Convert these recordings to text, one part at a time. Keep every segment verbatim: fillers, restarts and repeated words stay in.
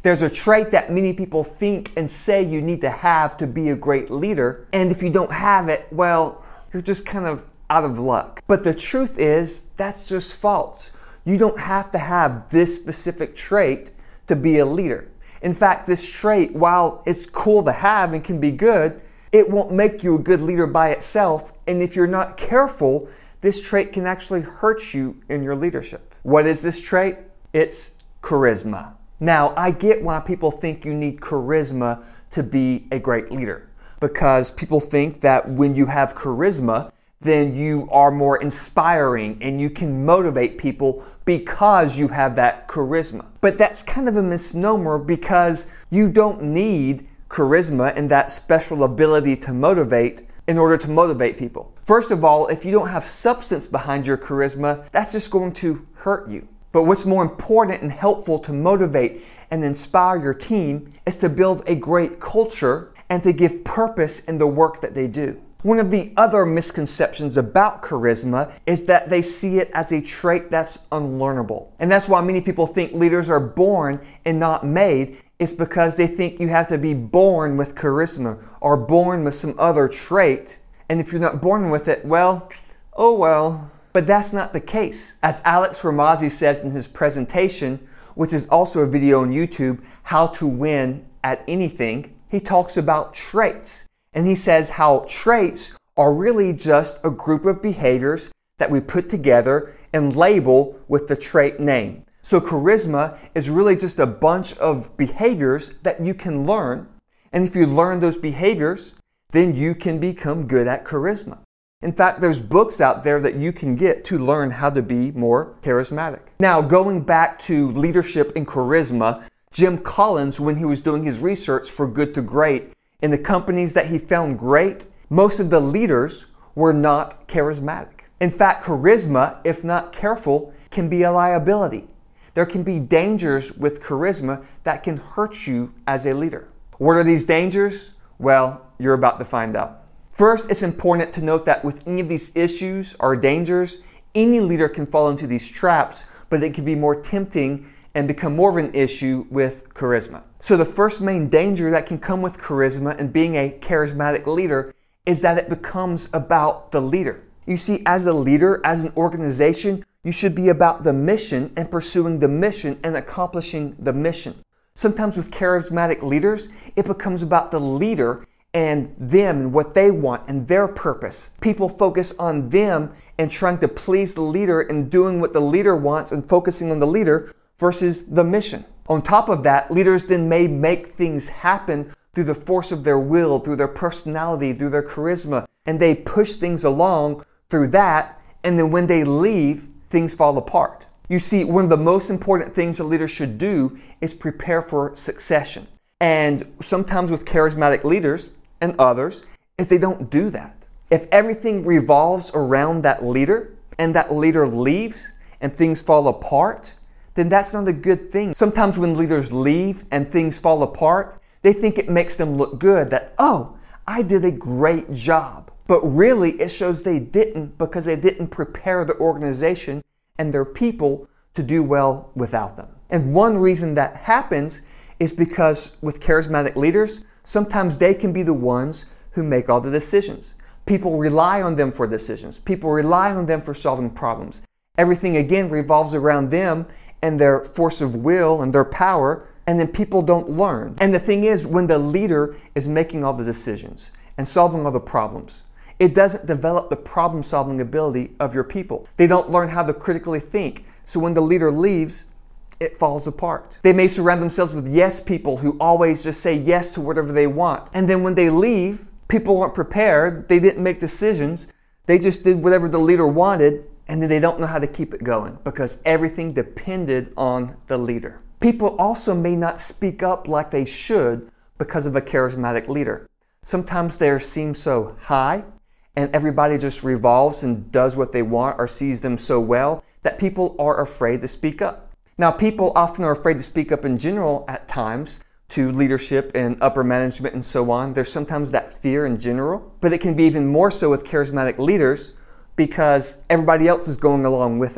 There's a trait that many people think and say you need to have to be a great leader. And if you don't have it, well, you're just kind of out of luck. But the truth is, that's just false. You don't have to have this specific trait to be a leader. In fact, this trait, while it's cool to have and can be good, it won't make you a good leader by itself. And if you're not careful, this trait can actually hurt you in your leadership. What is this trait? It's charisma. Now, I get why people think you need charisma to be a great leader, because people think that when you have charisma, then you are more inspiring and you can motivate people because you have that charisma. But that's kind of a misnomer, because you don't need charisma and that special ability to motivate in order to motivate people. First of all, if you don't have substance behind your charisma, that's just going to hurt you. But what's more important and helpful to motivate and inspire your team is to build a great culture and to give purpose in the work that they do. One of the other misconceptions about charisma is that they see it as a trait that's unlearnable. And that's why many people think leaders are born and not made. It's because they think you have to be born with charisma or born with some other trait. And if you're not born with it, well, oh well. But that's not the case. As Alex Hormozi says in his presentation, which is also a video on YouTube, How to Win at Anything, he talks about traits. And he says how traits are really just a group of behaviors that we put together and label with the trait name. So charisma is really just a bunch of behaviors that you can learn. And if you learn those behaviors, then you can become good at charisma. In fact, there's books out there that you can get to learn how to be more charismatic. Now, going back to leadership and charisma, Jim Collins, when he was doing his research for Good to Great, in the companies that he found great, most of the leaders were not charismatic. In fact, charisma, if not careful, can be a liability. There can be dangers with charisma that can hurt you as a leader. What are these dangers? Well, you're about to find out. First, it's important to note that with any of these issues or dangers, any leader can fall into these traps, but it can be more tempting and become more of an issue with charisma. So the first main danger that can come with charisma and being a charismatic leader is that it becomes about the leader. You see, as a leader, as an organization, you should be about the mission and pursuing the mission and accomplishing the mission. Sometimes with charismatic leaders, it becomes about the leader and them and what they want and their purpose. People focus on them and trying to please the leader and doing what the leader wants and focusing on the leader versus the mission. On top of that, leaders then may make things happen through the force of their will, through their personality, through their charisma, and they push things along through that, and then when they leave, things fall apart. You see, one of the most important things a leader should do is prepare for succession. And sometimes with charismatic leaders and others, is they don't do that. If everything revolves around that leader and that leader leaves and things fall apart, then that's not a good thing. Sometimes when leaders leave and things fall apart, they think it makes them look good, that, oh, I did a great job. But really, it shows they didn't, because they didn't prepare the organization and their people to do well without them. And one reason that happens is because with charismatic leaders, sometimes they can be the ones who make all the decisions. People rely on them for decisions. People rely on them for solving problems. Everything, again, revolves around them and their force of will and their power, and then people don't learn. And the thing is, when the leader is making all the decisions and solving all the problems, it doesn't develop the problem-solving ability of your people. They don't learn how to critically think. So when the leader leaves, it falls apart. They may surround themselves with yes people who always just say yes to whatever they want. And then when they leave, people aren't prepared. They didn't make decisions. They just did whatever the leader wanted, and then they don't know how to keep it going because everything depended on the leader. People also may not speak up like they should because of a charismatic leader. Sometimes they seem so high and everybody just revolves and does what they want or sees them so well that people are afraid to speak up. Now, people often are afraid to speak up in general at times to leadership and upper management and so on. There's sometimes that fear in general, but it can be even more so with charismatic leaders because everybody else is going along with it.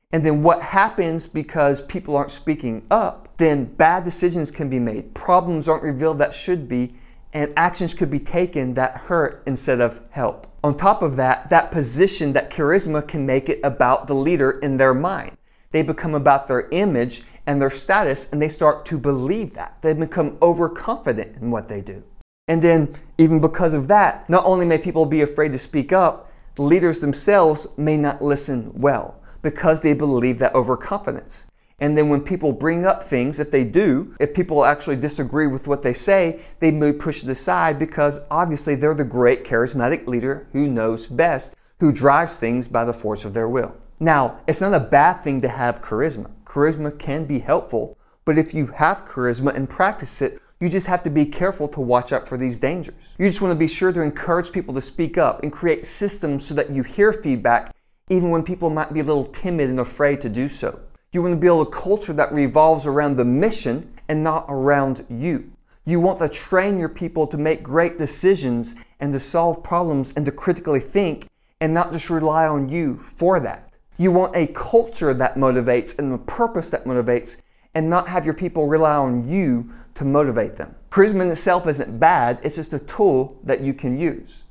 And then what happens because people aren't speaking up, then bad decisions can be made, problems aren't revealed that should be, and actions could be taken that hurt instead of help. On top of that, that position, that charisma can make it about the leader in their mind. They become about their image and their status, and they start to believe that. They become overconfident in what they do. And then, even because of that, not only may people be afraid to speak up, the leaders themselves may not listen well because they believe that overconfidence. And then when people bring up things, if they do, if people actually disagree with what they say, they may push it aside because obviously they're the great charismatic leader who knows best, who drives things by the force of their will. Now, it's not a bad thing to have charisma. Charisma can be helpful, but if you have charisma and practice it, you just have to be careful to watch out for these dangers. You just want to be sure to encourage people to speak up and create systems so that you hear feedback even when people might be a little timid and afraid to do so. You want to build a culture that revolves around the mission and not around you. You want to train your people to make great decisions and to solve problems and to critically think and not just rely on you for that. You want a culture that motivates and a purpose that motivates and not have your people rely on you to motivate them. Charisma in itself isn't bad, it's just a tool that you can use.